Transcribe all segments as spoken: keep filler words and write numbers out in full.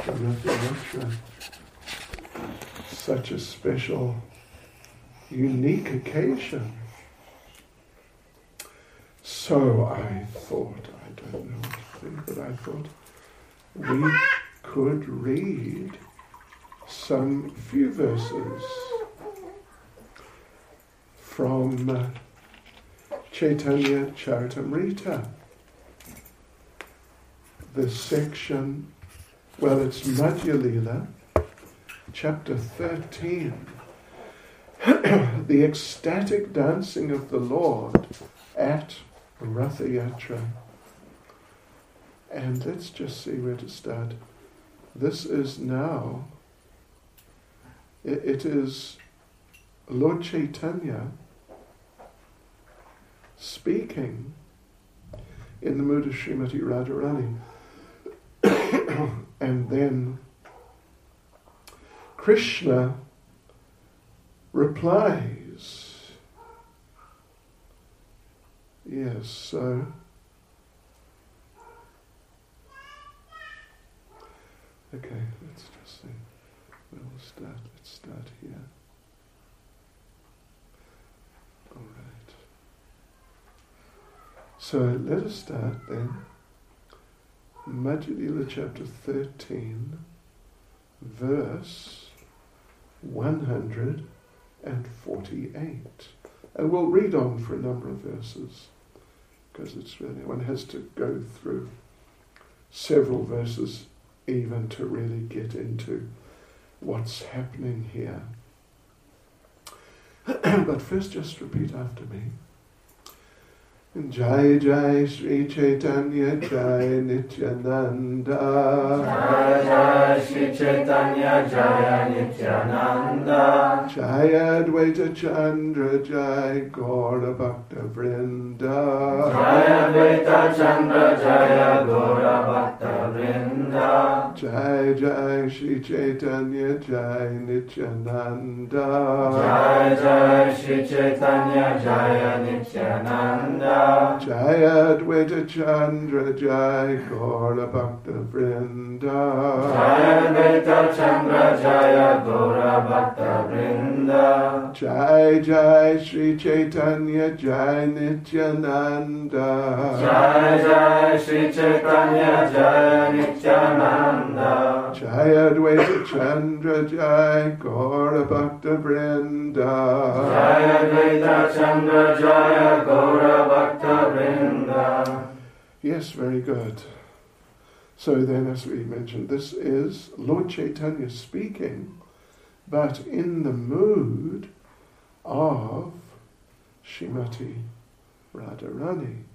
the Ratha Yatra. Such a special, unique occasion. So I thought, I don't know what to think, but I thought we could read some few verses from uh, Chaitanya Charitamrita. The section, well, it's Madhya Lila, chapter thirteen. The ecstatic dancing of the Lord at Ratha Yatra. And let's just see where to start. This is now, it, it is Lord Chaitanya speaking in the mood of Srimati Radharani. And then Krishna replies. Yes, so okay, let's just see. We'll start. Let's start here. All right. So let us start then. Madhya Lila chapter thirteen, verse one hundred forty-eight. And we'll read on for a number of verses, because it's really, one has to go through several verses even to really get into what's happening here. But first just repeat after me. Jai Jai Sri Chaitanya Jai Nityananda. Jai Jai Sri Chaitanya Jai Nityananda. Jai Advaita Chandra Jai Gaura Bhakta Vrinda. Jai Advaita Chandra Jai Gaura Bhakta Vrinda. Jai Jai Sri Chaitanya Jai Nityananda. Jai Jai Sri Chaitanya Jai Nityananda. Jai Advaita Chandra Jai Gaura Bhakta Vrinda. Jai Advaita Chandra Jai Gaura Bhakta Vrinda. Jai Jai Sri Chaitanya Jai Nityananda. Jai Jai Sri Chaitanya Jai Nityananda. Jai Advaita Chandra Jai Gaura Bhakta Vrinda. Jai Advaita Chandra Jai Gaura Bhakta Vrinda. Yes, very good. So then, as we mentioned, this is Lord Chaitanya speaking, but in the mood of Srimati Radharani.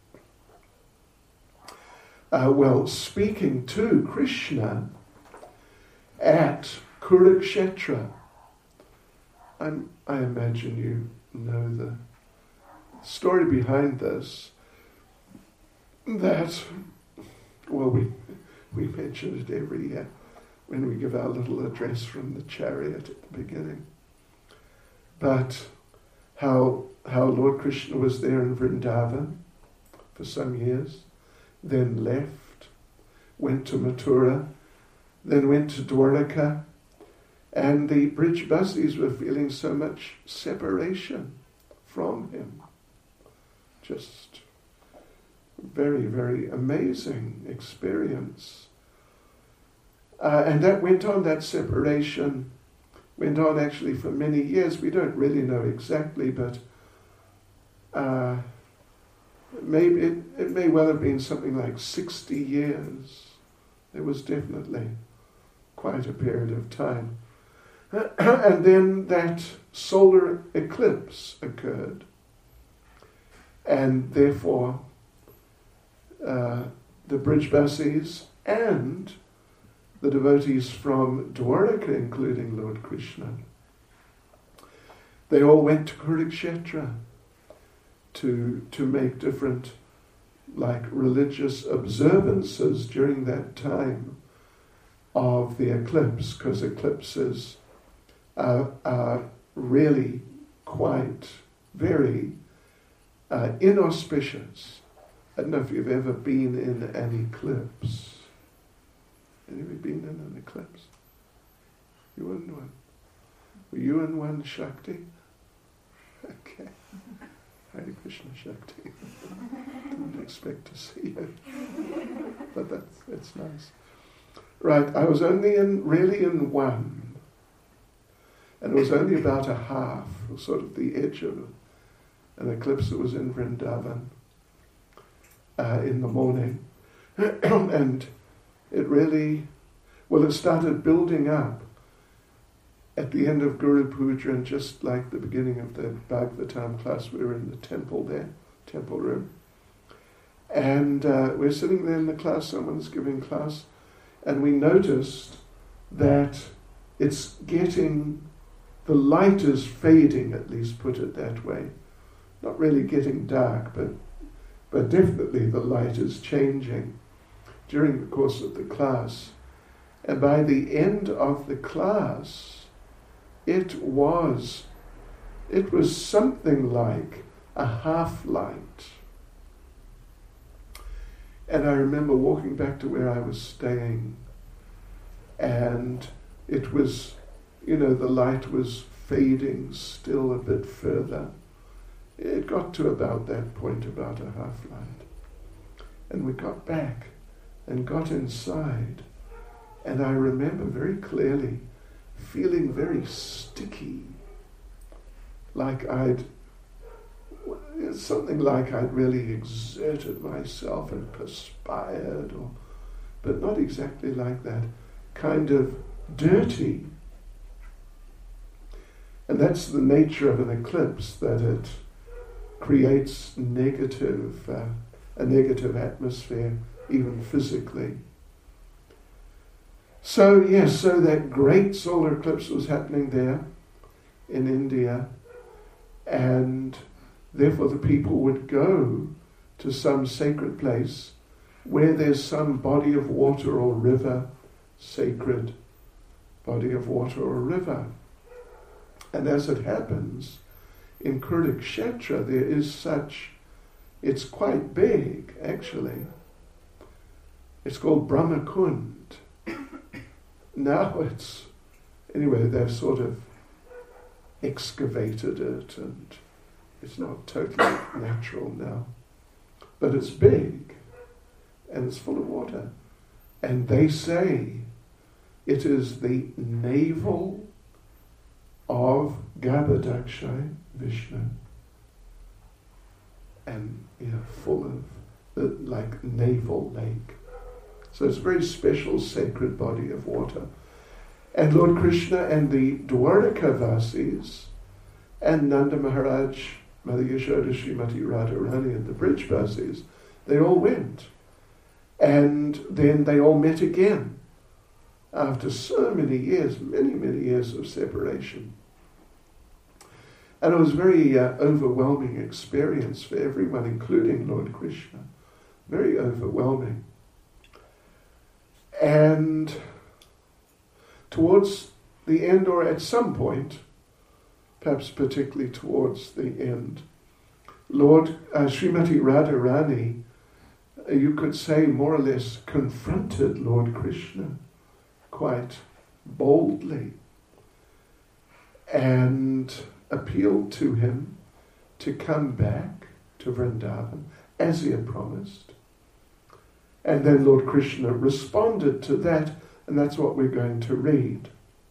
Uh, well, speaking to Krishna at Kurukshetra. I'm, I imagine you know the story behind this, that, well, we we mention it every year when we give our little address from the chariot at the beginning. But how how Lord Krishna was there in Vrindavan for some years, then left, went to Mathura, then went to Dwaraka, and the Brijbasis were feeling so much separation from him. Just very, very amazing experience. Uh, and that went on, that separation went on actually for many years. We don't really know exactly, but uh, maybe it, it may well have been something like sixty years. There was definitely quite a period of time. And then that solar eclipse occurred. And therefore, uh, the Brijbasis and the devotees from Dwaraka, including Lord Krishna, they all went to Kurukshetra to to make different, like, religious observances during that time of the eclipse, because eclipses are, are really quite very uh, inauspicious. I don't know if you've ever been in an eclipse. Anybody been in an eclipse? You were in one. Were you in one, Shakti? Okay. Hare Krishna, Shakti. Didn't expect to see you. But that's, that's nice. Right, I was only in, really in one. And it was only about a half, or sort of the edge of an eclipse that was in Vrindavan uh, in the morning. And it really, well, it started building up at the end of Guru Puja, and just like the beginning of the Bhagavatam class, we were in the temple there, temple room. And uh, we're sitting there in the class, someone's giving class, and we noticed that it's getting, the light is fading, at least put it that way. Not really getting dark, but but definitely the light is changing during the course of the class. And by the end of the class, it was, it was something like a half light. And I remember walking back to where I was staying, and it was, you know, the light was fading still a bit further. It got to about that point, about a half light. And we got back and got inside, and I remember very clearly feeling very sticky, like I'd, something like I'd really exerted myself and perspired, or, but not exactly like that, kind of dirty. And that's the nature of an eclipse, that it creates negative, uh, a negative atmosphere, even physically. So yes, so that great solar eclipse was happening there in India, and therefore the people would go to some sacred place where there's some body of water or river, sacred body of water or river. And as it happens, in Kurukshetra there is such, it's quite big actually. It's called Brahmakund. Now it's, anyway, they've sort of excavated it, and it's not totally natural now. But it's big, and it's full of water. And they say it is the navel of Garbhodakshai Vishnu. And, you know, full of, the, like, navel lake. So it's a very special sacred body of water. And Lord Krishna and the Dwarka Vasis and Nanda Maharaj, Mother Yashoda, Srimati Radharani and the Brij Vasis, they all went. And then they all met again after so many years, many, many years of separation. And it was a very uh, overwhelming experience for everyone, including Lord Krishna. Very overwhelming. And towards the end, or at some point, perhaps particularly towards the end, Lord uh, Srimati Radharani, uh, you could say more or less confronted Lord Krishna quite boldly and appealed to him to come back to Vrindavan as he had promised. And then Lord Krishna responded to that, and that's what we're going to read.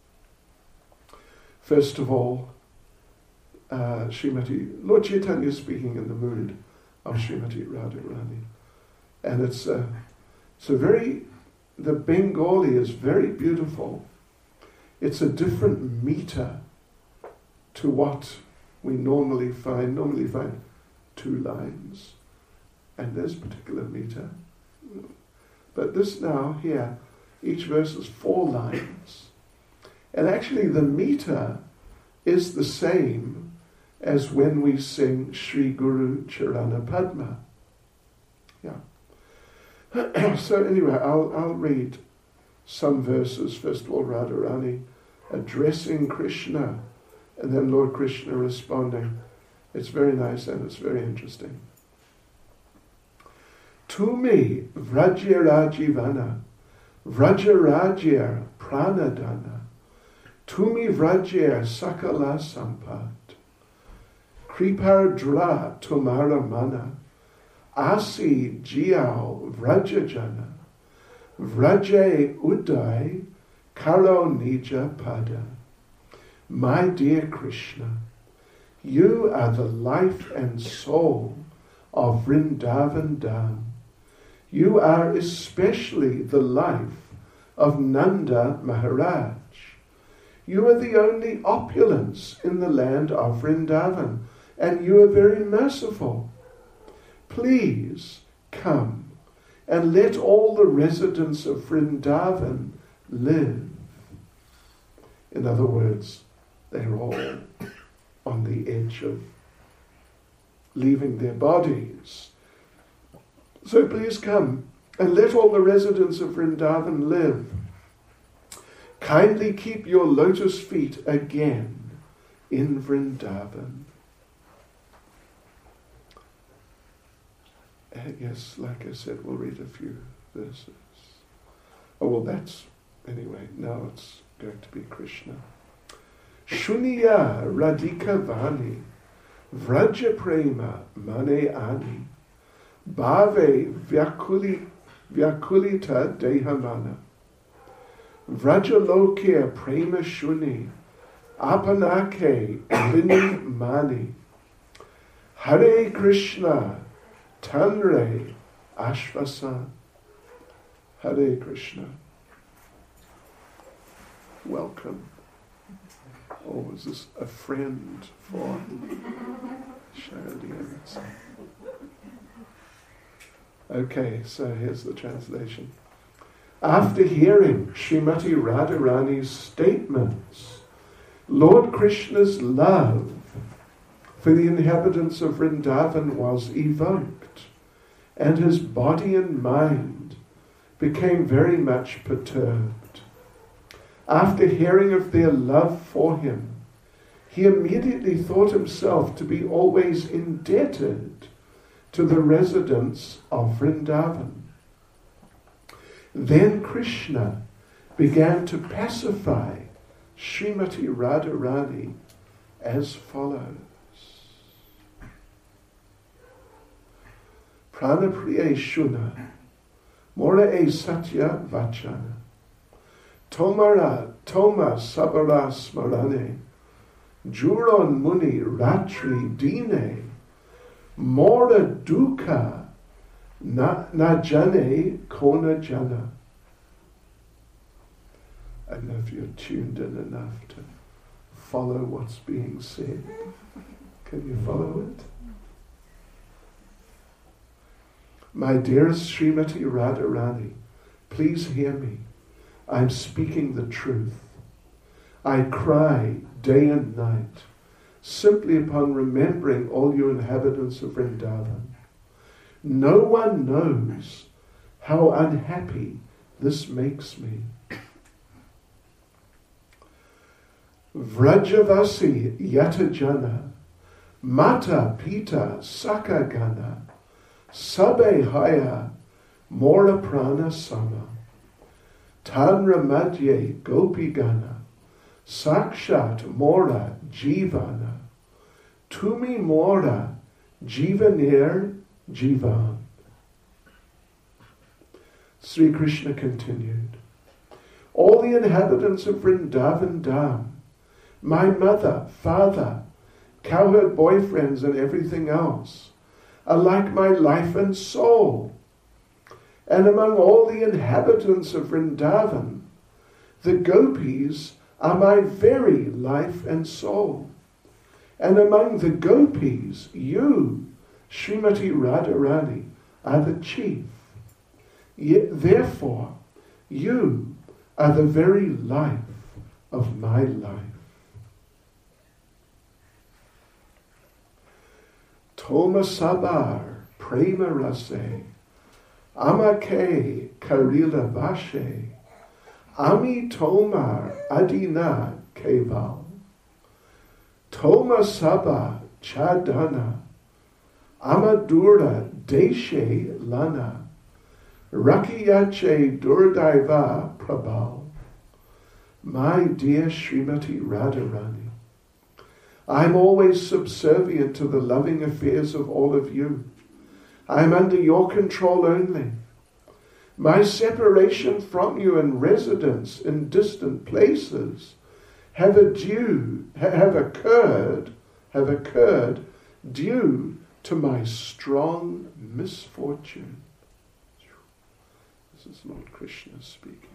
First of all, uh, Srimati, Lord Chaitanya is speaking in the mood of Srimati Radharani. And it's a, it's a very, the Bengali is very beautiful. It's a different meter to what we normally find. Normally find two lines, and there's particular meter. But this now, here, each verse is four lines. And actually the meter is the same as when we sing Sri Guru Charana Padma. Yeah. So anyway, I'll, I'll read some verses. First of all, Radharani addressing Krishna, and then Lord Krishna responding. It's very nice and it's very interesting. To me, Vrajya Rajivana, Vrajarajya pranadana, tumi vrajya sakala sampat, kripar dra tumara mana, asi jiao vrajajana, vraje uday karo nija pada. My dear Krishna, you are the life and soul of Vrindavan Dham. You are especially the life of Nanda Maharaj. You are the only opulence in the land of Vrindavan, and you are very merciful. Please come and let all the residents of Vrindavan live. In other words, they're all on the edge of leaving their bodies. So please come and let all the residents of Vrindavan live. Kindly keep your lotus feet again in Vrindavan. I guess, like I said, we'll read a few verses. Oh, well, that's, anyway, now it's going to be Krishna. Shuniya Radhika Vani, Vraja Prema Mane Ani, Bhave Vyakuli, Vyakulita Dehamana, Vraja Lokya Prema Shuni, Apanake Lini Mani, Hare Krishna, Tanre Ashvasa. Hare Krishna. Welcome. Oh, is this a friend for Sharadians? Okay, so here's the translation. After hearing Srimati Radharani's statements, Lord Krishna's love for the inhabitants of Vrindavan was evoked, and his body and mind became very much perturbed. After hearing of their love for him, he immediately thought himself to be always indebted to the residents of Vrindavan. Then Krishna began to pacify Srimati Radharani as follows. Pranapriya Shuna, Mora e Satya Vachana, Tomara Toma Sabara Smarane, Juron Muni Ratri Dine, Mora Dukkha Najane Kona Jana. I don't know if you're tuned in enough to follow what's being said. Can you follow it? My dearest Srimati Radharani, please hear me. I'm speaking the truth. I cry day and night, simply upon remembering all you inhabitants of Vrindavan. No one knows how unhappy this makes me. Vrajavasi Yatajana, Mata Pita Sakagana, Sabe Haya Mora Prana Sama, Tanra Madhye Gopigana, Sakshat Mora Jivana, Tumi Mora Jivanir Jivan. Sri Krishna continued, all the inhabitants of Vrindavan Dham, my mother, father, cowherd boyfriends and everything else, are like my life and soul. And among all the inhabitants of Vrindavan, the gopis are my very life and soul. And among the gopis, you, Srimati Radharani, are the chief. Yet, therefore, you are the very life of my life. Toma Sabar Prema Rase, Amake Karila Vashe, Ami Tomar Adina Keval, Toma Saba Chadana, Amadura Deshe Lana, Rakiyache Durdaiva Prabal. My dear Srimati Radharani, I'm always subservient to the loving affairs of all of you. I'm under your control only. My separation from you and residence in distant places have a due, have occurred, have occurred due to my strong misfortune. This is not Krishna speaking.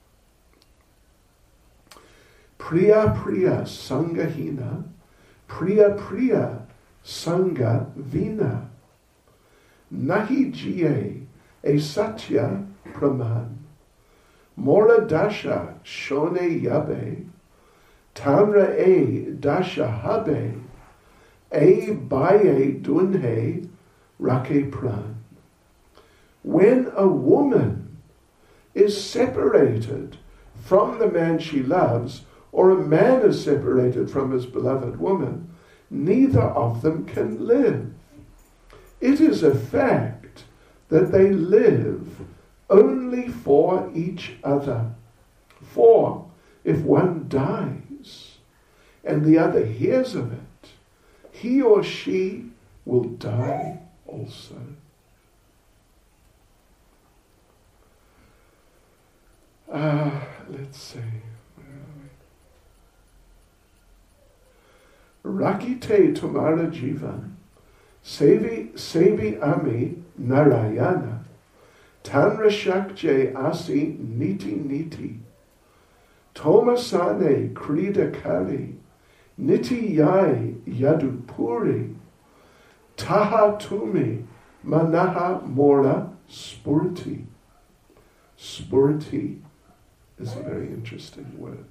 Priya Priya Sangahina, Priya Priya Sangha Vina, Nahi Jiye E Satya Praman, Mora Dasha Shone Yabe, Tanra E Dasha Habe, E Baye Dunhe Rake Pran. When a woman is separated from the man she loves, or a man is separated from his beloved woman, neither of them can live. It is a fact that they live only for each other. For if one dies and the other hears of it, he or she will die also. Ah, uh, let's see. Rakite Tumara Jivan, Sevi Sevi Ami Narayana, Tanra Shakje Asi Niti Niti, Tomasane Krida Kari, Niti Yai Yadupuri, Taha Tumi Manaha Mora Spurti. Spurti is a very interesting word.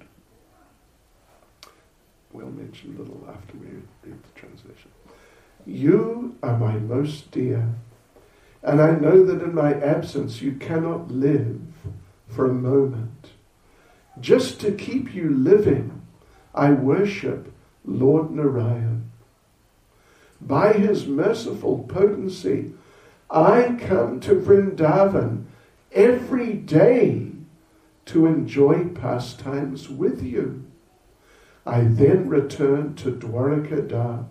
We'll mention a little after we read the translation. You are my most dear, and I know that in my absence you cannot live for a moment. Just to keep you living, I worship Lord Narayan. By his merciful potency, I come to Vrindavan every day to enjoy pastimes with you. I then return to Dwarkada.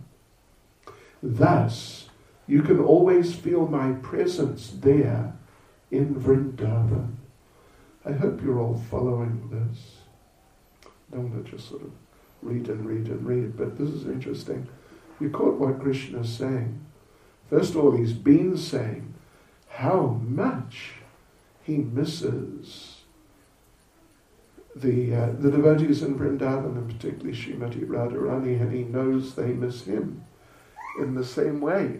Thus, you can always feel my presence there in Vrindavan. I hope you're all following this. I don't want to just sort of read and read and read, but this is interesting. You caught what Krishna is saying. First of all, he's been saying how much he misses the uh, the devotees in Vrindavan, and particularly Srimati Radharani, and he knows they miss him in the same way.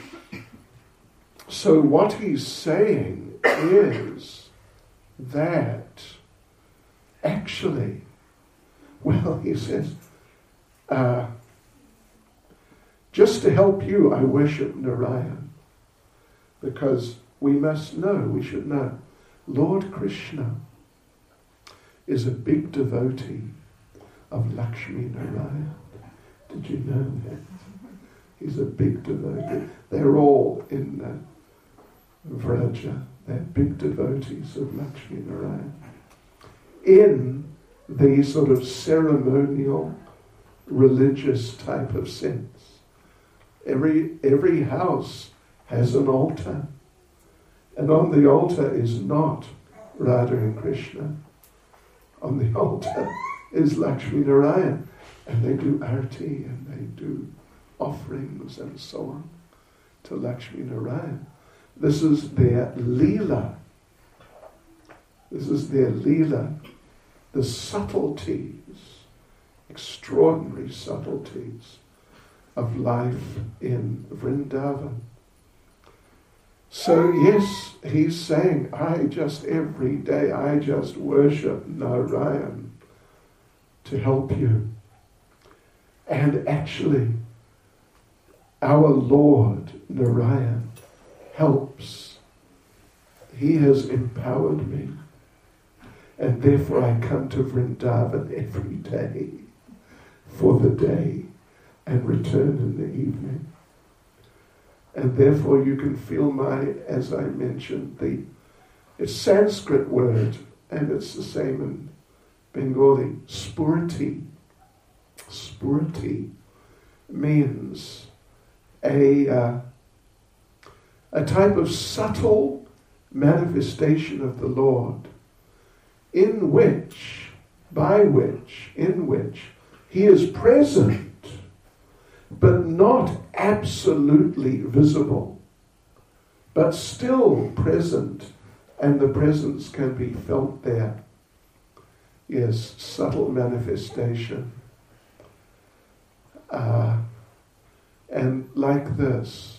So what he's saying is that actually, well, he says, uh, just to help you, I worship Narayan, because we must know, we should know, Lord Krishna is a big devotee of Lakshmi Narayan. Did you know that? He's a big devotee. They're all in uh, Vraja. They're big devotees of Lakshmi Narayan. In the sort of ceremonial, religious type of sense. Every, every house has an altar. And on the altar is not Radha and Krishna. On the altar is Lakshmi Narayan, and they do arti and they do offerings and so on to Lakshmi Narayan. This is their leela. This is their leela. The subtleties, extraordinary subtleties of life in Vrindavan. So yes, he's saying, I just every day, I just worship Narayan to help you. And actually, our Lord Narayan helps. He has empowered me. And therefore I come to Vrindavan every day for the day and return in the evening. And therefore you can feel my, as I mentioned, the It's a Sanskrit word, and it's the same in Bengali. Spurti. Spurti means a, uh, a type of subtle manifestation of the Lord, in which, by which, in which he is present, but not absolutely visible, but still present, and the presence can be felt there. Yes, subtle manifestation. Uh, and like this,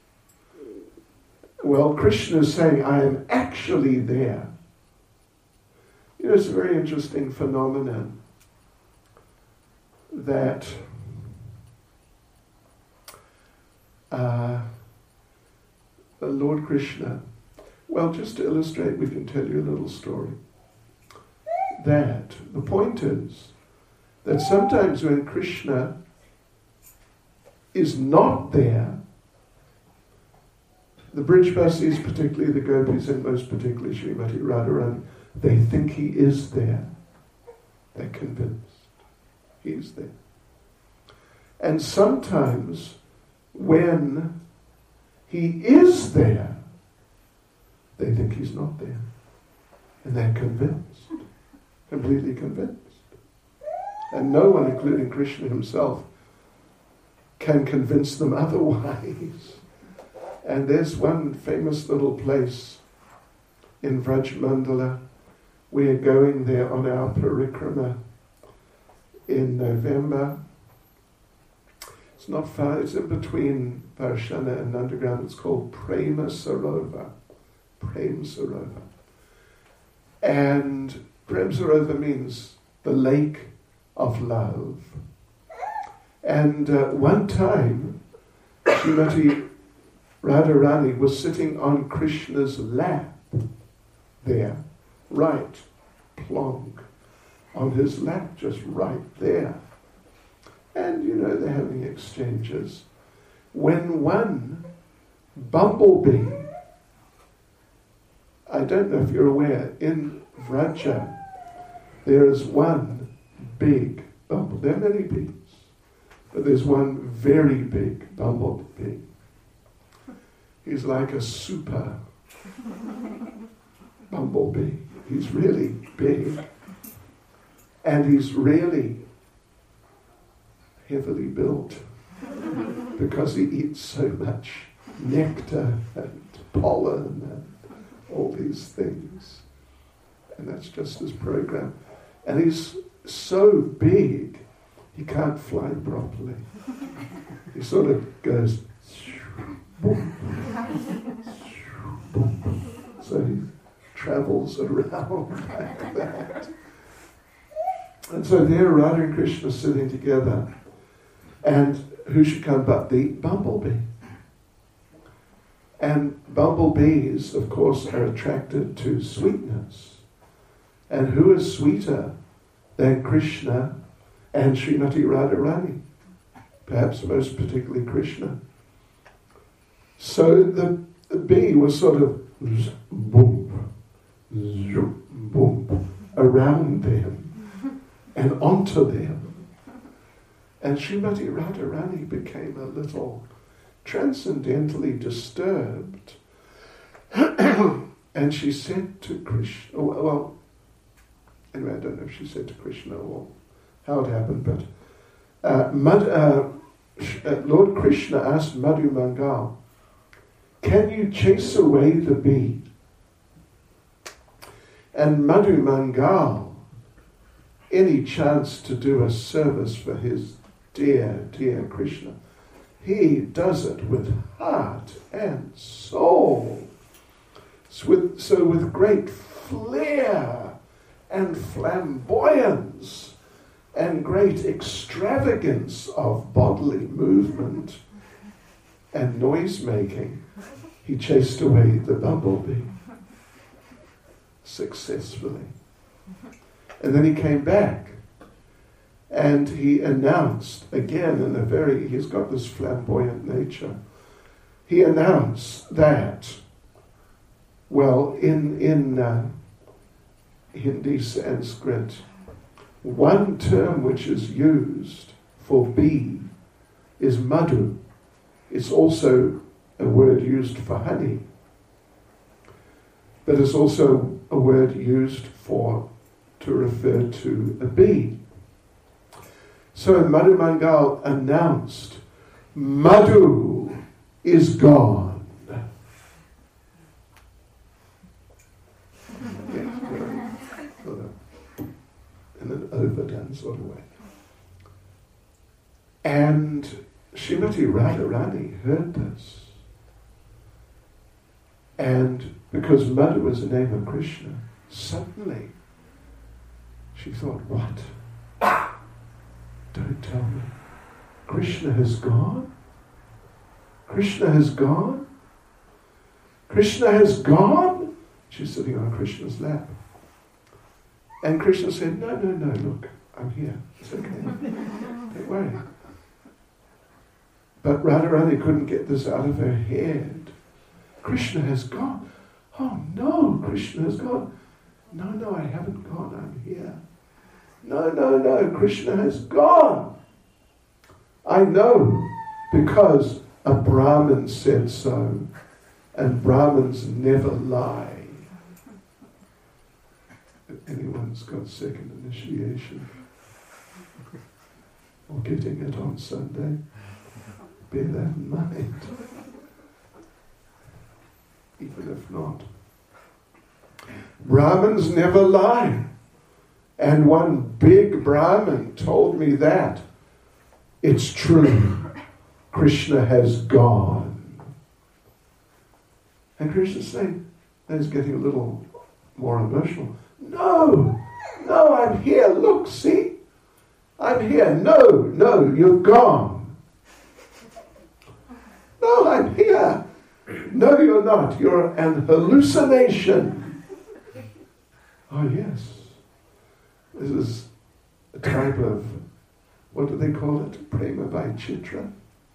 well, Krishna is saying, I am actually there. You know, it's a very interesting phenomenon that uh, the Lord Krishna, well, just to illustrate, we can tell you a little story. That the point is that sometimes when Krishna is not there, the Brijbasis, particularly the Gopis, and most particularly Srimati Radharani, they think he is there. They're convinced he's there. And sometimes when he is there, they think he's not there. And they're convinced, completely convinced. And no one, including Krishna himself, can convince them otherwise. And there's one famous little place in Vraj Mandala. We are going there on our parikrama in November. It's not far, it's in between Varshana and Nandagram. It's called Prema Sarovar. Prem Sarovar. And Prem Sarovar means the lake of love. And uh, one time, Srimati Radharani was sitting on Krishna's lap there, right, plonk, on his lap, just right there. And, you know, they're having exchanges. When one bumblebee, I don't know if you're aware, in Vraja, there is one big bumblebee. There are many bees, but there's one very big bumblebee. He's like a super bumblebee. He's really big. And he's really heavily built because he eats so much nectar and pollen and all these things. And that's just his program. And he's so big, he can't fly properly. He sort of goes, boom, boom. So he travels around like that. And so there Radha and Krishna sitting together. And who should come but the bumblebee? And bumblebees, of course, are attracted to sweetness. And who is sweeter than Krishna and Srimati Radharani? Perhaps most particularly Krishna. So the, the bee was sort of boom, zoom, boom, around them and onto them. And Srimati Radharani became a little transcendently disturbed. And she said to Krishna, well, anyway, I don't know if she said to Krishna or how it happened, but uh, Mad, uh, Lord Krishna asked Madhu Mangal, can you chase away the bee? And Madhu Mangal, any chance to do a service for his dear, dear Krishna, he does it with heart and soul. So with, so with great flair and flamboyance and great extravagance of bodily movement and noise-making, he chased away the bumblebee successfully. And then he came back and he announced, again in a very, he's got this flamboyant nature, he announced that Well, in, in uh, Hindi Sanskrit, one term which is used for bee is madhu. It's also a word used for honey, but it's also a word used for to refer to a bee. So Madhu Mangal announced, Madhu is gone. In an overdone sort of way. And Srimati Radharani heard this. And because Madhu was the name of Krishna, suddenly she thought, what? Don't tell me. Krishna has gone? Krishna has gone? Krishna has gone? She's sitting on Krishna's lap. And Krishna said, no, no, no, look, I'm here. It's okay. Don't worry. But Radharani couldn't get this out of her head. Krishna has gone. Oh no, Krishna has gone. No, no, I haven't gone, I'm here. No, no, no, Krishna has gone. I know because a Brahmin said so, and Brahmins never lie. If anyone's got second initiation or getting it on Sunday, bear that in mind. Even if not. Brahmins never lie. And one big Brahmin told me that. It's true. Krishna has gone. And Krishna's saying, and he's getting a little more emotional. No, no, I'm here. Look, see? I'm here. No, no, you're gone. No, I'm here. No, you're not. You're an hallucination. Oh, yes. This is a type of, what do they call it? Prema Vaicitra.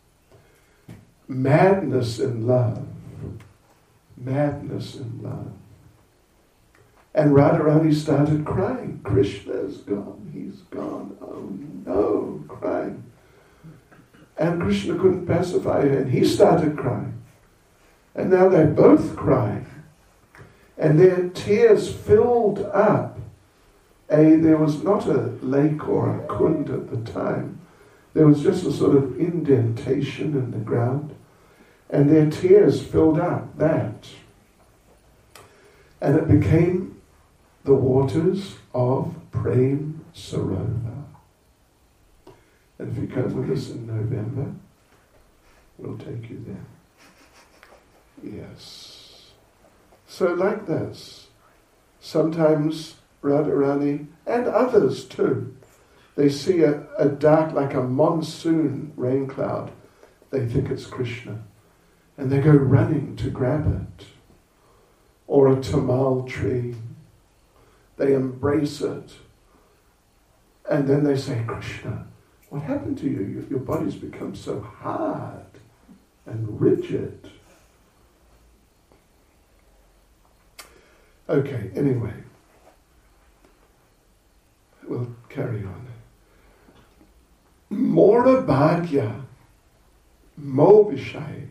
Madness in love. Madness in love. And Radharani started crying. Krishna's gone. He's gone. Oh no, crying. And Krishna couldn't pacify her, and he started crying. And now they're both crying. And their tears filled up. A, there was not a lake or a kund at the time. There was just a sort of indentation in the ground. And their tears filled up that. And it became the waters of Prem Sarovar. And if you come with us in November, we'll take you there. Yes. So like this, sometimes Radharani and others too, they see a, a dark, like a monsoon rain cloud. They think it's Krishna. And they go running to grab it. Or a tamal tree. They embrace it. And then they say, Krishna, what happened to you? Your, your body's become so hard and rigid. Okay, anyway. We'll carry on. Mora bhagya mo vishay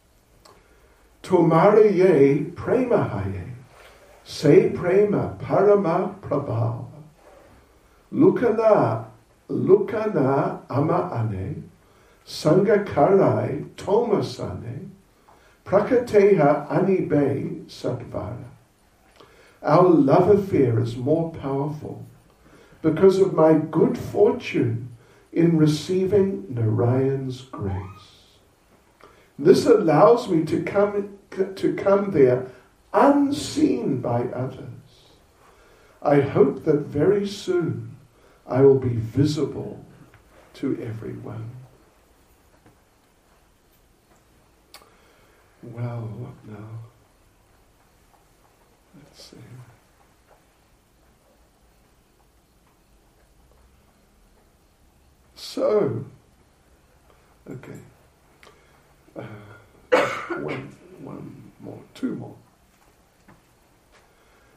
tumare ye prema haye se prema parama prabhava lukana lukana ama ane sangakarai tomasane prakateha anibe satvara. Our love affair is more powerful because of my good fortune in receiving Narayan's grace. This allows me to come to come there unseen by others. I hope that very soon I will be visible to everyone. Well, what now? Let's see. So, okay, uh, one, one more, two more.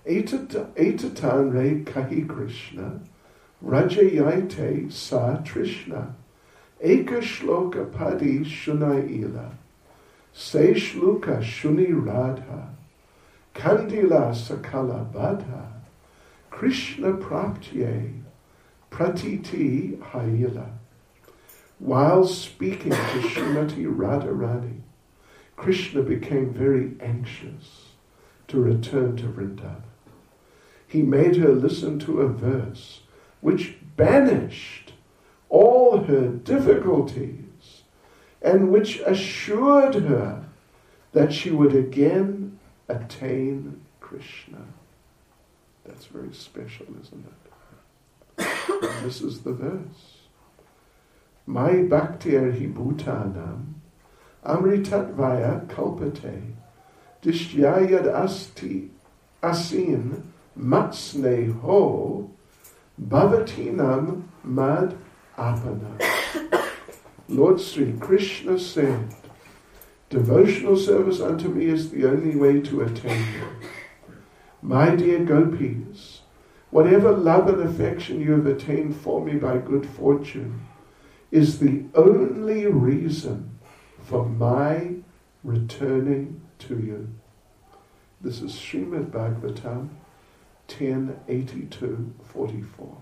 Etatan re kahi Krishna, Rajayate sa Trishna, Eka shloka padi shunai ila, Se shluka shuni radha, Kandila sakala badha, Krishna praptye, pratiti haila. While speaking to Srimati Radharani, Krishna became very anxious to return to Vrindavan. He made her listen to a verse which banished all her difficulties and which assured her that she would again attain Krishna. That's very special, isn't it? And this is the verse. Mai bhaktir hi bhutanam amritatvaya kalpate dishyayad asti asin matsne ho bhavatinam mad apana. Lord Sri Krishna said, devotional service unto me is the only way to attain you. My dear gopis, whatever love and affection you have attained for me by good fortune is the only reason for my returning to you. This is Srimad Bhagavatam ten eighty-two forty-four.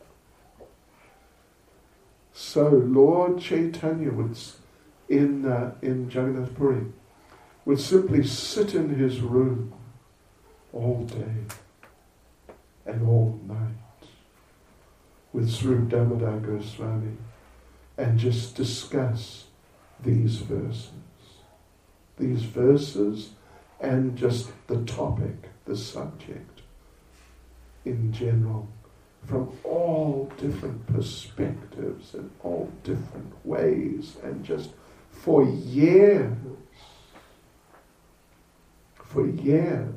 So Lord Chaitanya would, in uh, in Jagannath Puri, would simply sit in his room all day and all night with Swarup Damodar Goswami and just discuss these verses. These verses and just the topic, the subject in general, from all different perspectives and all different ways, and just for years, for years,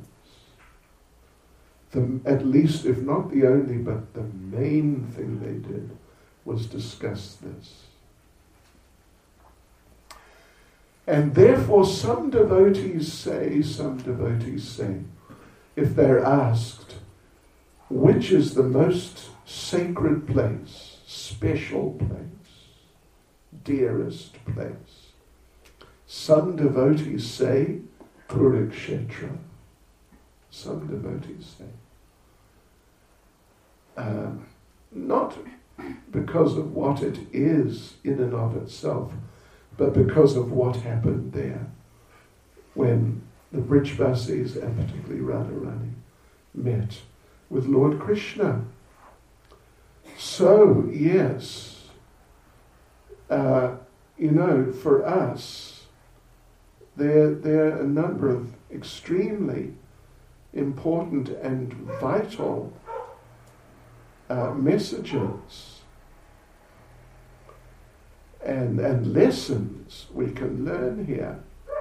the, at least, if not the only, but the main thing they did was discuss this. And therefore some devotees say, some devotees say, if they're asked, which is the most sacred place, special place, dearest place? Some devotees say, Kurukshetra. Some devotees say. Um, not because of what it is in and of itself, but because of what happened there when the Brijvasis, and particularly Radharani, met with Lord Krishna. So, yes, uh, you know, for us, there, there are a number of extremely important and vital uh, messages and, and lessons we can learn here.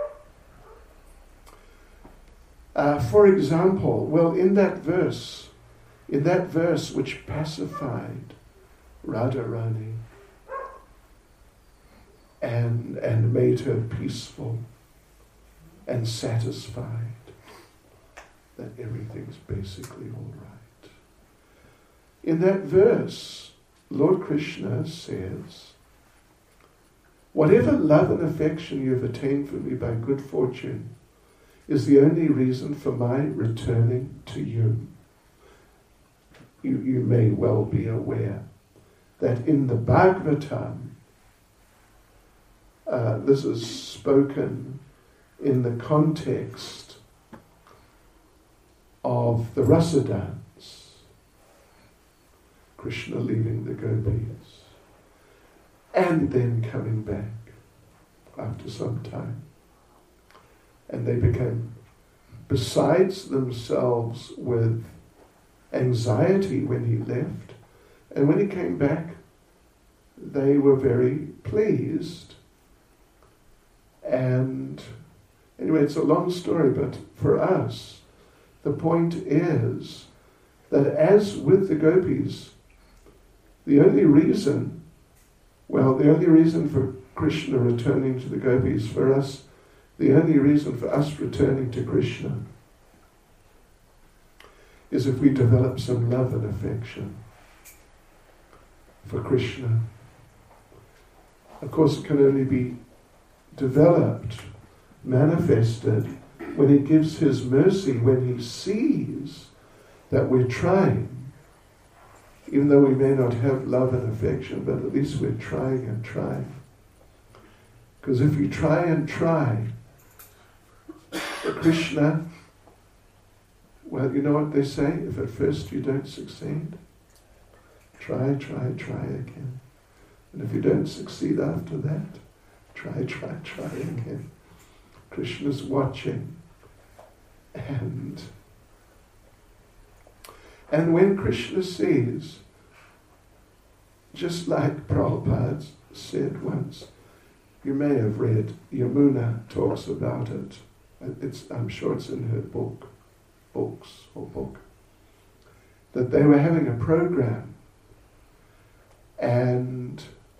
Uh, for example, well, in that verse, in that verse which pacified Radharani and, and made her peaceful and satisfied that everything's basically all right. In that verse, Lord Krishna says, whatever love and affection you have attained for me by good fortune is the only reason for my returning to you. You, you may well be aware that in the Bhagavatam, uh, this is spoken in the context of the rasa dance, Krishna leaving the gopis, and then coming back after some time. And they became, besides themselves, with anxiety when he left, and when he came back, they were very pleased. And anyway, it's a long story, but for us, the point is that as with the gopis, the only reason, well, the only reason for Krishna returning to the gopis, for us, the only reason for us returning to Krishna is if we develop some love and affection for Krishna. Of course, it can only be developed, manifested, when he gives his mercy, when he sees that we're trying, even though we may not have love and affection, but at least we're trying and trying. Because if we try and try, Krishna, well, you know what they say? If at first you don't succeed, try, try, try again. And if you don't succeed after that, try, try, try again. Krishna's watching. And, and when Krishna sees, just like Prabhupada said once, you may have read, Yamuna talks about it. It's, I'm sure it's in her book, books or book, that they were having a program, and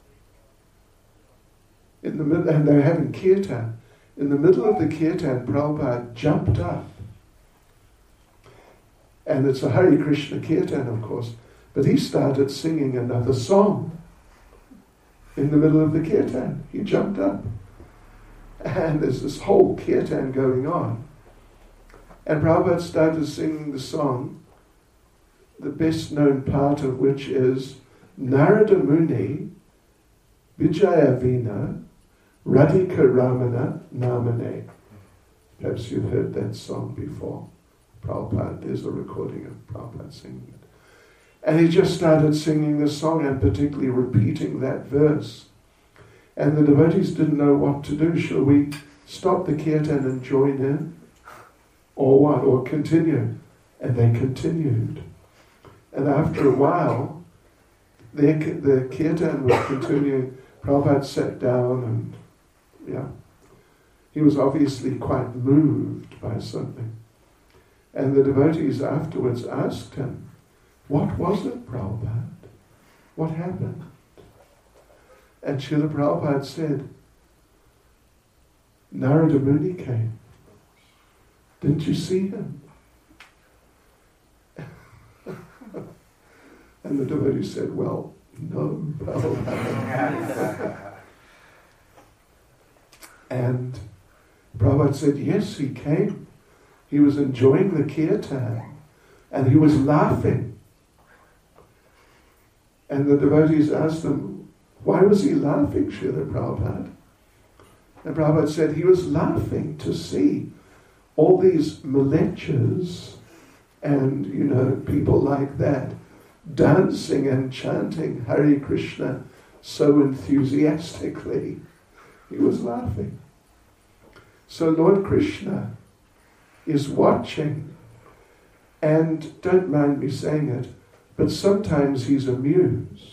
in the middle, and they were having kirtan. In the middle of the kirtan, Prabhupada jumped up, and it's a Hare Krishna kirtan, of course, but he started singing another song in the middle of the kirtan. He jumped up. And there's this whole kirtan going on. And Prabhupada started singing the song, the best known part of which is Narada Muni Vijaya Vina Radhika Ramana Namane. Perhaps you've heard that song before. Prabhupada, there's a recording of Prabhupada singing it. And he just started singing the song and particularly repeating that verse. And the devotees didn't know what to do. Shall we stop the kirtan and join in? Or what? Or continue? And they continued. And after a while, the, the kirtan was continuing. Prabhupada sat down and, yeah, he was obviously quite moved by something. And the devotees afterwards asked him, what was it, Prabhupada? What happened? And Srila Prabhupada said, Narada Muni came. Didn't you see him? And the devotee said, well, no, Prabhupada. And Prabhupada said, yes, he came. He was enjoying the kirtan and he was laughing. And the devotees asked him, why was he laughing, Srila Prabhupada? And Prabhupada said he was laughing to see all these malechas and, you know, people like that dancing and chanting Hare Krishna so enthusiastically. He was laughing. So Lord Krishna is watching, and don't mind me saying it, but sometimes he's amused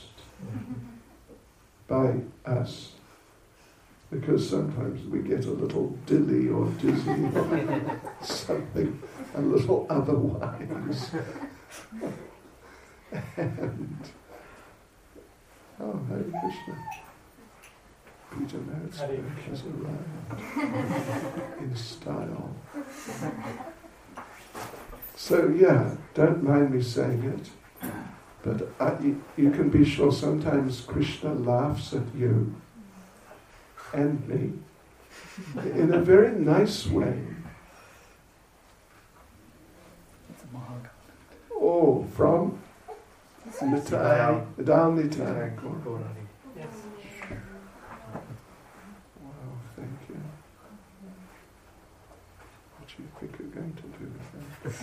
by us, because sometimes we get a little dilly or dizzy or something a little otherwise. And, oh, Hare Krishna. Peter Maritzburg has arrived in style. So yeah, don't mind me saying it, but I, you, you can be sure sometimes Krishna laughs at you and me in a very nice way. Oh, from Nitai, Adal Nitai. Yes. Wow, thank you. What do you think you're going to do with that?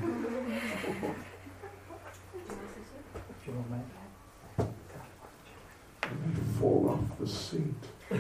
If you want me. I'm going to fall off the seat.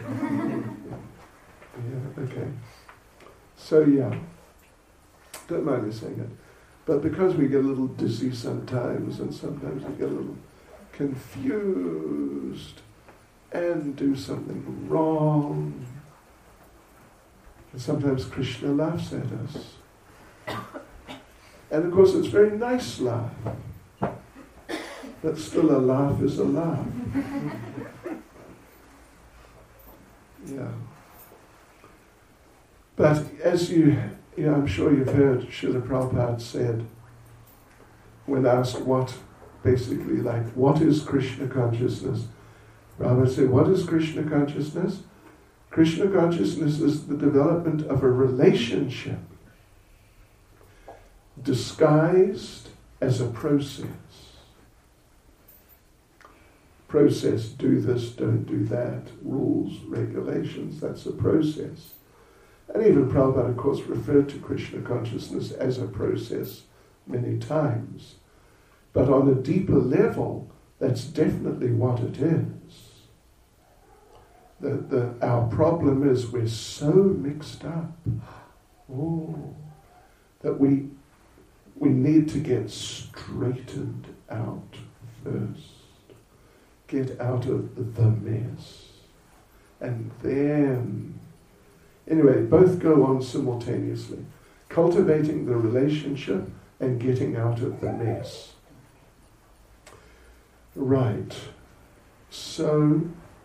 Yeah, okay. So yeah, don't mind me saying it. But because we get a little dizzy sometimes, and sometimes we get a little confused and do something wrong, and sometimes Krishna laughs at us. And of course it's a very nice laugh, but still a laugh is a laugh. Yeah. But as you, you know, I'm sure you've heard Srila Prabhupada said when asked what, basically like, what is Krishna consciousness? Prabhupada said, what is Krishna consciousness? Krishna consciousness is the development of a relationship disguised as a process. Process, do this, don't do that, rules, regulations, that's a process. And even Prabhupada, of course, referred to Krishna consciousness as a process many times. But on a deeper level, that's definitely what it is. The, the, our problem is we're so mixed up oh, that we, we need to get straightened out first. Get out of the mess. And then, anyway, both go on simultaneously. Cultivating the relationship and getting out of the mess. Right. So,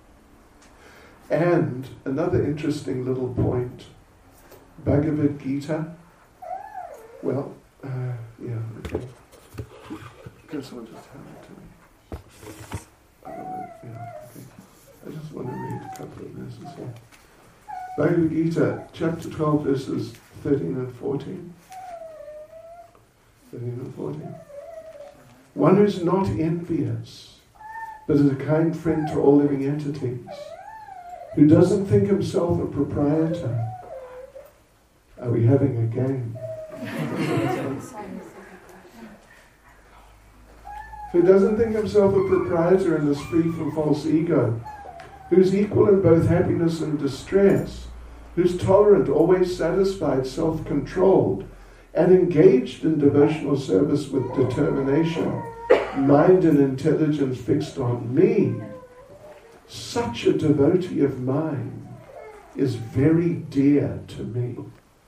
and another interesting little point, Bhagavad Gita. Well, uh, yeah, okay. Can someone just hand it to me? Uh, yeah, okay. I just want to read a couple of verses here. Bhagavad Gita, chapter twelve, verses thirteen and fourteen. thirteen and fourteen. One who's not envious, but is a kind friend to all living entities, who doesn't think himself a proprietor. Are we having a game? Who doesn't think himself a proprietor and is free from false ego, who's equal in both happiness and distress, who's tolerant, always satisfied, self-controlled, and engaged in devotional service with determination, mind and intelligence fixed on me, such a devotee of mine is very dear to me.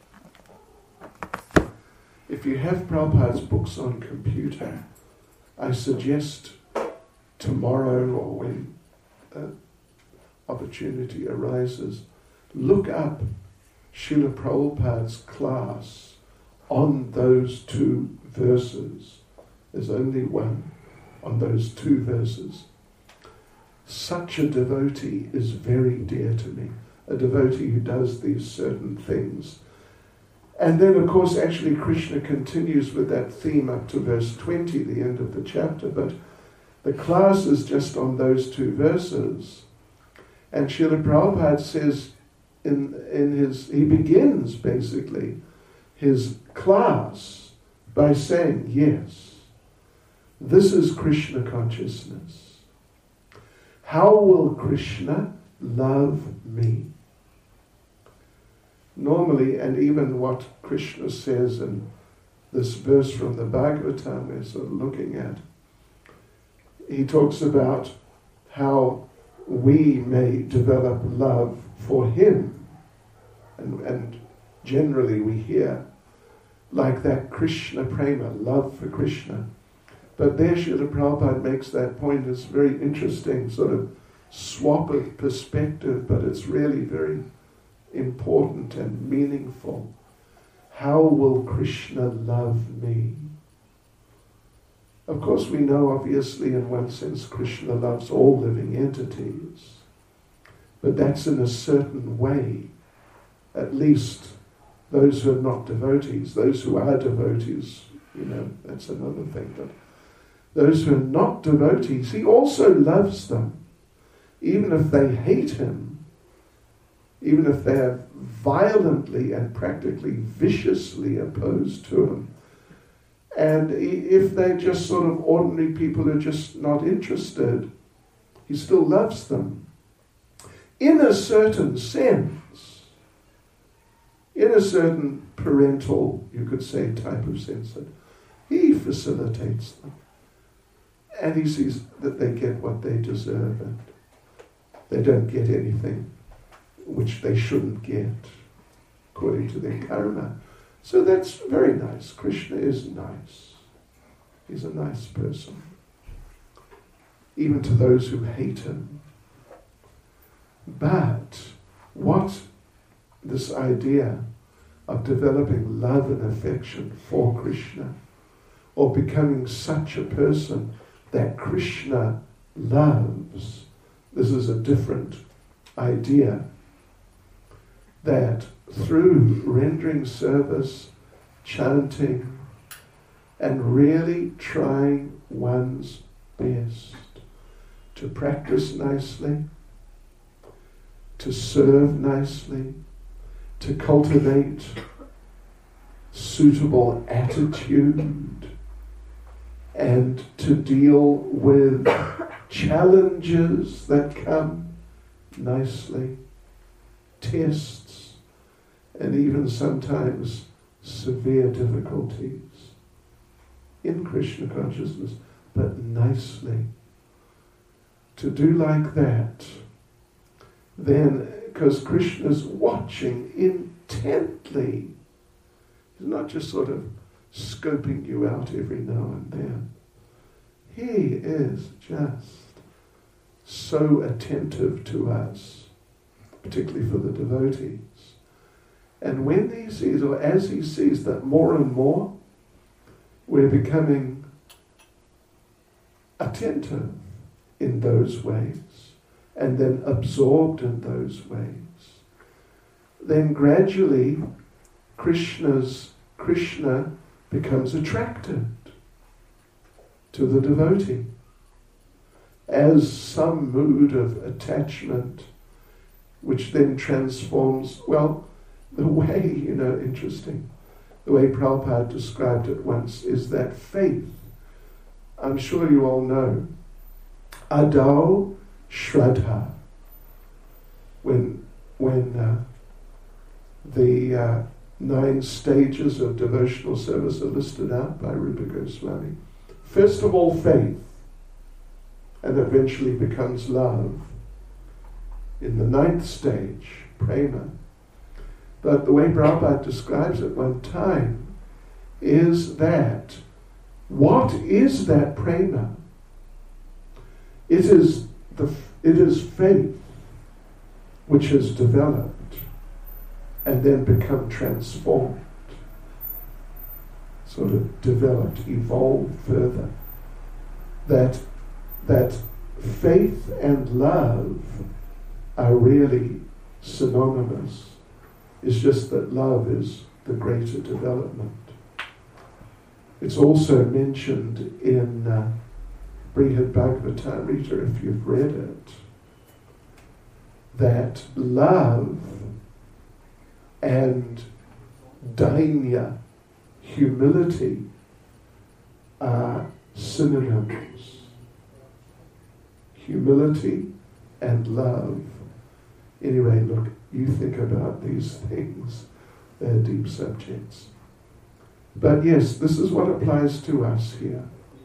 If you have Prabhupada's books on computer, I suggest tomorrow or when an opportunity arises, look up Srila Prabhupada's class on those two verses. There's only one on those two verses. Such a devotee is very dear to me. A devotee who does these certain things. And then, of course, actually Krishna continues with that theme up to verse twenty, the end of the chapter. But the class is just on those two verses. And Srila Prabhupada says, in, in his, he begins basically his class by saying, yes, this is Krishna consciousness. How will Krishna love me? Normally, and even what Krishna says in this verse from the Bhagavatam we're sort of looking at, he talks about how we may develop love for him. And, and generally we hear like that Krishna prema, love for Krishna. But there Srila Prabhupada makes that point. It's very interesting sort of swap of perspective, but it's really very important and meaningful. How will Krishna love me? Of course, we know, obviously, in one sense, Krishna loves all living entities. But that's in a certain way. At least those who are not devotees, those who are devotees, you know, that's another thing. But those who are not devotees, he also loves them. Even if they hate him, even if they're violently and practically viciously opposed to him, and if they're just sort of ordinary people who are just not interested, he still loves them. In a certain sense, in a certain parental, you could say, type of sense, that he facilitates them. And he sees that they get what they deserve and they don't get anything which they shouldn't get according to their karma. So that's very nice. Krishna is nice. He's a nice person. Even to those who hate him. But what this idea of developing love and affection for Krishna, or becoming such a person that Krishna loves. This is a different idea, that through rendering service, chanting, and really trying one's best to practice nicely, to serve nicely, to cultivate suitable attitude, and to deal with challenges that come nicely, tests, and even sometimes severe difficulties in Krishna consciousness, but nicely. To do like that, then, because Krishna's watching intently, he's not just sort of scoping you out every now and then. He is just so attentive to us, particularly for the devotees. And when he sees, or as he sees that more and more, we're becoming attentive in those ways, and then absorbed in those ways, then gradually Krishna's Krishna becomes attracted to the devotee as some mood of attachment, which then transforms, well, the way, you know, interesting, the way Prabhupada described it once is that faith, I'm sure you all know, Adau Shraddha, when when uh, the uh, nine stages of devotional service are listed out by Rupa Goswami. First of all, faith, and eventually becomes love. In the ninth stage, prema. But the way Prabhupada describes it one time is that, what is that prema? It is the it is faith which has developed and then become transformed, sort of developed, evolved further. That that faith and love are really synonymous. It's just that love is the greater development. It's also mentioned in uh, Brihad Bhagavatamrita, if you've read it, that love and dainya, humility, are synonyms. Humility and love. Anyway, look, you think about these things. They're deep subjects. But yes, this is what applies to us here.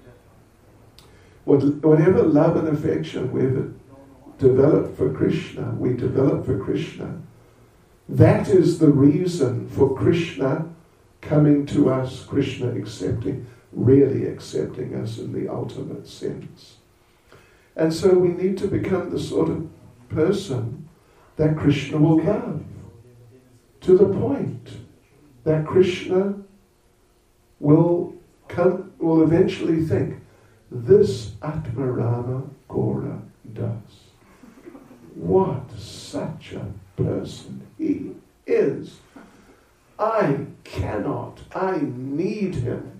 What, whatever love and affection we've developed for Krishna, we develop for Krishna, that is the reason for Krishna coming to us, Krishna accepting, really accepting us in the ultimate sense. And so we need to become the sort of person that Krishna will love, to the point that Krishna will come, will eventually think, this Atmarama Gora does. What such a person he is. I cannot, I need him.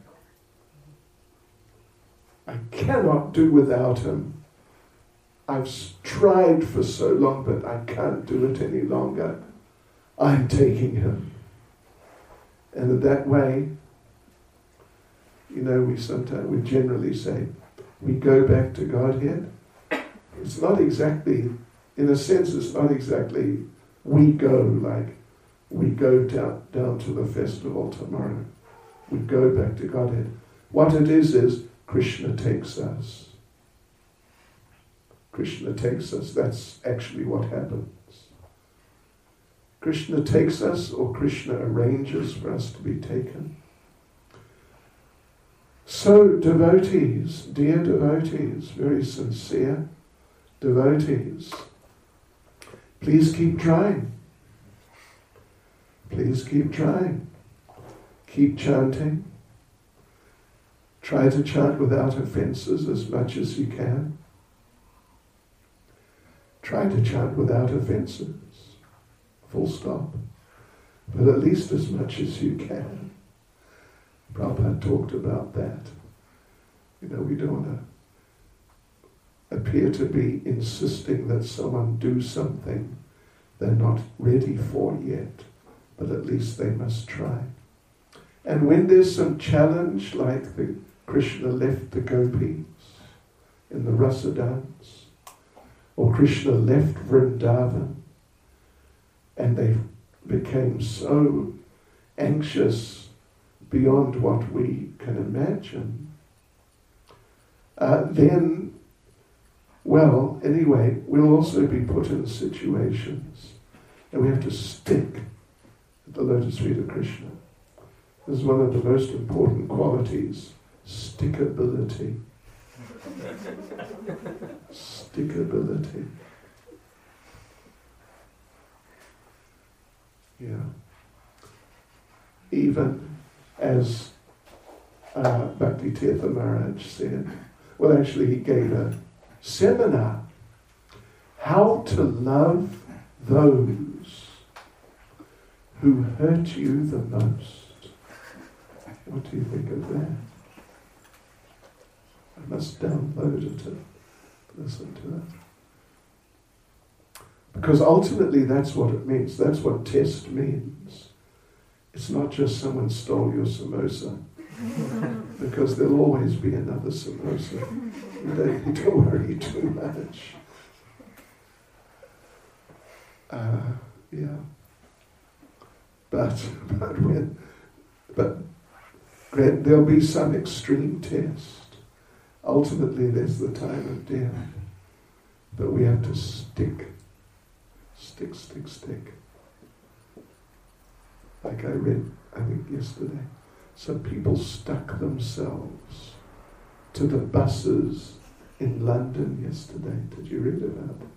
I cannot do without him. I've tried for so long, but I can't do it any longer. I'm taking him. And in that way, you know, we sometimes, we generally say, we go back to Godhead. It's not exactly, in a sense, it's not exactly we go like we go down, down to the festival tomorrow. We go back to Godhead. What it is, is Krishna takes us. Krishna takes us. That's actually what happens. Krishna takes us, or Krishna arranges for us to be taken. So devotees, dear devotees, very sincere devotees, please keep trying. Please keep trying. Keep chanting. Try to chant without offenses as much as you can. Try to chant without offenses. Full stop. But at least as much as you can. Prabhupada talked about that. You know, we don't want to appear to be insisting that someone do something they're not ready for yet, but at least they must try. And when there's some challenge, like the Krishna left the gopis in the rasa dance, or Krishna left Vrindavan, and they became so anxious beyond what we can imagine, uh, then, well, anyway, we'll also be put in situations and we have to stick at the lotus feet of Krishna. This is one of the most important qualities, stickability. Stickability. Yeah. Even as uh, Bhakti Tirtha Maharaj said, well, actually he gave a seminar, how to love those who hurt you the most. What do you think of that? I must download it and listen to it. Because ultimately that's what it means. That's what test means. It's not just someone stole your samosa. Because there'll always be another samosa. You don't, you don't worry too much. Uh, yeah. But, but when, but there'll be some extreme test. Ultimately, there's the time of death. But we have to stick. Stick, stick, stick. Like I read, I think yesterday, some people stuck themselves to the buses in London yesterday. Did you read about it?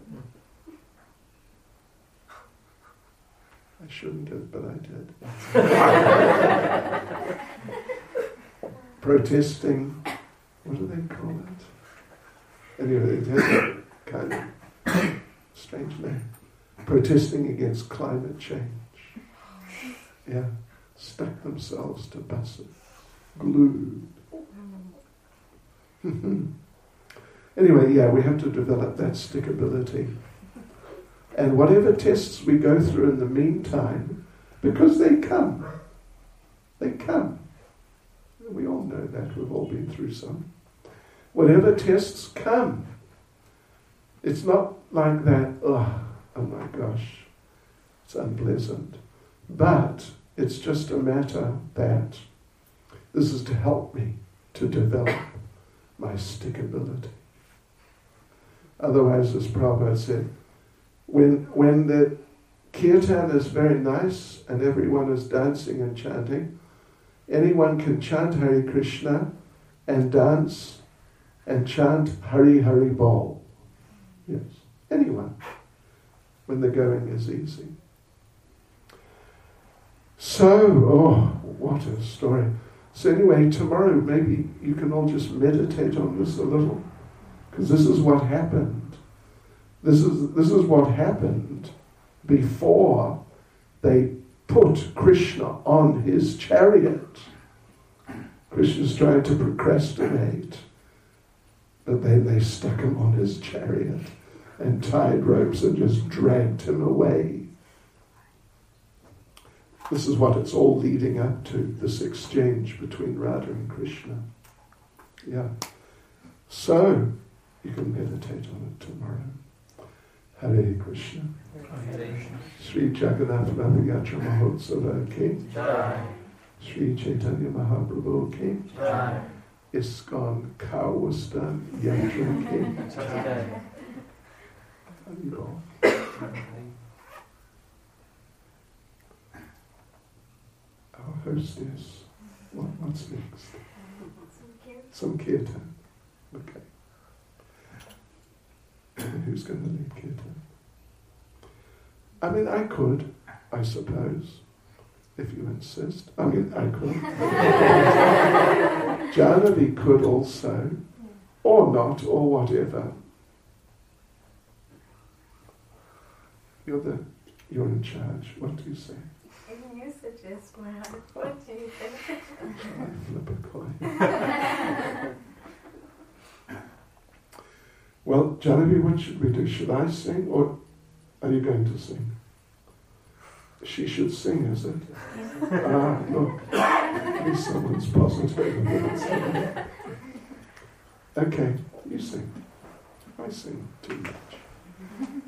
I shouldn't have, but I did. Protesting, what do they call it? Anyway, it has a kind of strange name. Protesting against climate change. Yeah, stuck themselves to buses, glued. Anyway, yeah, we have to develop that stickability. And whatever tests we go through in the meantime, because they come, they come. We all know that, we've all been through some. Whatever tests come, it's not like that, oh, oh my gosh, it's unpleasant. But it's just a matter that this is to help me to develop my stickability. Otherwise, as Prabhupada said, when when the kirtan is very nice and everyone is dancing and chanting, anyone can chant Hare Krishna and dance and chant Hari Hari Bol. Yes, anyone, when the going is easy. So, oh, what a story. So anyway, tomorrow maybe you can all just meditate on this a little, because this is what happened. This is this is what happened before they put Krishna on his chariot. Krishna's trying to procrastinate, but then they stuck him on his chariot and tied ropes and just dragged him away. This is what it's all leading up to, this exchange between Radha and Krishna. Yeah. So, you can meditate on it tomorrow. Hare Krishna. Hare Krishna. Sri Jagannath Ratha Yatra Mahotsava Ki. Jai. Sri Chaitanya Mahaprabhu Ki. Jai. ISKCON Kaustha Yatra Ki. Jai. Haribol. Our hostess, what, what's next? Some kirtan. Okay. And who's going to lead kirtan? I mean, I could, I suppose, if you insist. I mean, I could. Janavi could also, or not, or whatever. You're the, you're in charge. What do you say? Can you suggest my what do you think? I flip a coin. Well, Janavi, what should we do? Should I sing, or are you going to sing? She should sing, is it? Ah, look. At least someone's positive. Okay, you sing. I sing too much.